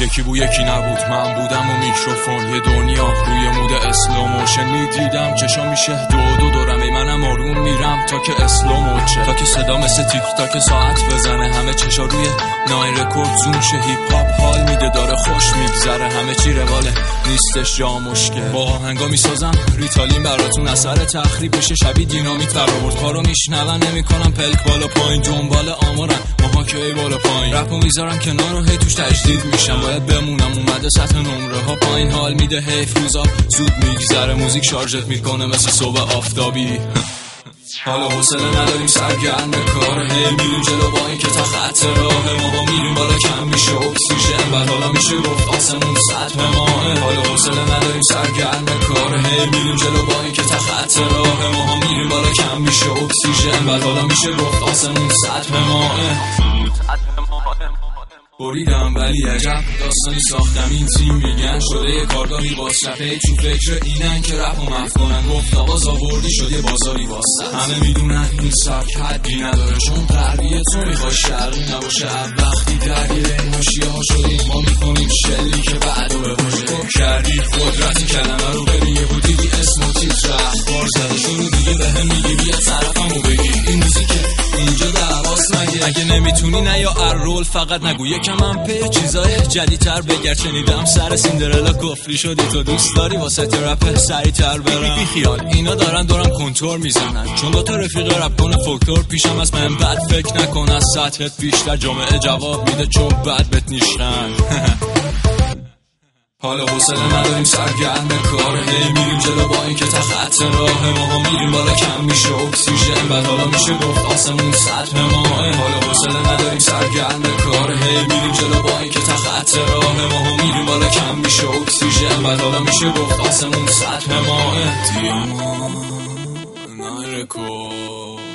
یکی بود یکی نبود، من بودم و میکروفون. یه دنیا روی مود اسلو موشن میدیدم، چشا میشه دو دورم، ای منم آروم میرم تا که اسلو موچه، تا که صدا مثل تیک تاک ساعت بزنه، همه چشا روی ناین رکورد زوم شه. هیپ هاپ حال میده، داره خوش میگذره، همه چی رواله، نیستش جا مشکل. با آهنگا میسازم ریتالین براتون، اثر تخریب بشه شبیه دینامیت برآورد. کارو میشنون نمیکنم پلک بالا پایین، دنبال آمارن ماها که ای بالا پایین. رپو میذارم کنار و هی توش تجدید میشم، باید بمونم اومده سطح نمره ها پایین. حال میده حیف روزا زود میگذره، موزیک شارژت میکنه مثل صبح آفتابی. حالا حوصله نداریم سرگرم کار، هی میریم جلو با این که تا خط راه ما میریم بالا، کم میشه اکسیژن بعد حالا میشه گفت آسمون سطح ماه. حالا حوصله نداریم سرگرم کار، هی میریم جلو با این که تا خط راه ما میریم بالا، کم میشه اکسیژن بعد حالا میشه گفت آسمون سطح ماه. بریدم ولی عجب داستانی ساختم، این تیم میگن شده یه کارگاهی واسطه، تو فکر اینن که رپ و مف کنن، گفت آواز آوردی شد یه بازاری واسط. همه میدونن این سبک حدی نداره، چون غربیه تو میخوای شرقی نباشه. وقتی درگیر این حاشیه ها شدیم ما میکنیم شلی که بعدو بباشه. تو کردی قدرتی کلمه رو ببین، یه بودی اسم و تیتر اخبار زده شروع دیگه به هم میگی بیا طرفمو بگی. این موزیکه اینجا دعواست مگه؟ اگه نمیتونی نه یا ارول فقط نگو، یکم هم پی چیزای جدیدتر بگر. شنیدم سر سیندرلا کفری شدی، تو دوست داری واسه رپ سریعتر برم. بی خیال اینا دارن دورم کنتور میزنن، چون دو تا رفیق رپ کنه فولکلور پیشم از من بد فکر نکن، از سطحت بیشتر جامعه جواب میده چون بد بهت نیشتن. حالا حوصله نداریم سرگرم کار، هی میریم جلو با این که تا خط راه ما میریم بالا، کم میشه اکسیژن بعد حالا میشه گفت آسمون سطح ماه. حالا حوصله نداریم سرگرم کار، هی میریم جلو با این که تا خط راه ما میریم بالا، کم میشه اکسیژن بعد حالا میشه گفت آسمون سطح ماه. دیما نای رکورد